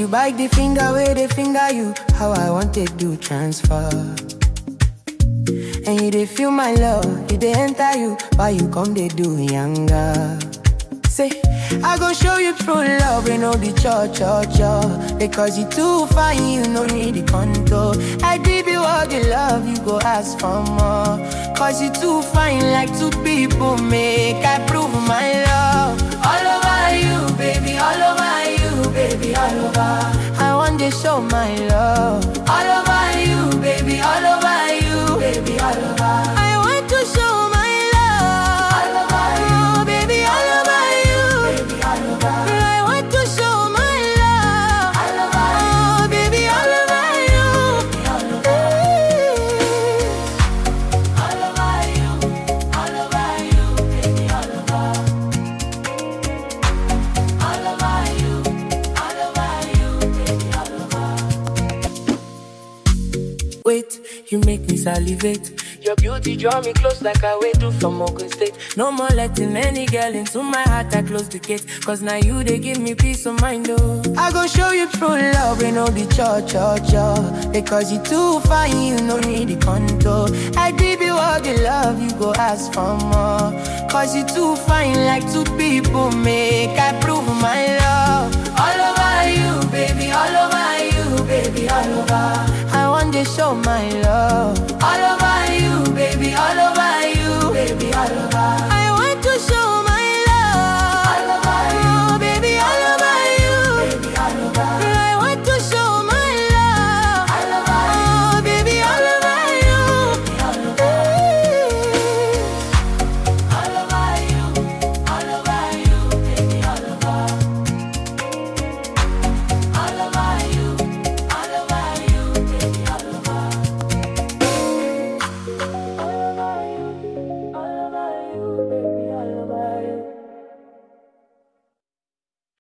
you bite the finger where they finger you. How I want to do transfer. And you they feel my love, you they enter you. Why you come they do younger? Say, I gon' show you true love, we know be cho. Because you too fine, you no need the control. I give you all the love, you go ask for more. Cause you too fine, like two people make I prove my love. All over you, baby, all over you, baby, all over. I want to show my love. All over you, baby, all over you, baby, all over. I want to show my love. All over you, baby, all over you, baby, all over. I want to show my love. All over you, baby, all over you, baby, all over. All over you, all over you, baby, all over. All over you, baby, all over. Wait, you make me salivate. Your beauty draw me close like I wait to from Ogun State. No more letting any girl into my heart, I close the gate. Cause now you, they give me peace of mind, oh. I gon' show you true love, we know be cho. Because you too fine, you no need the control. I give you all the love, you go ask for more. Cause you too fine, like two people make I prove my love. All over you, baby, all over you, baby, all over. I want to show my love. All over you, baby, all over you, baby, all over.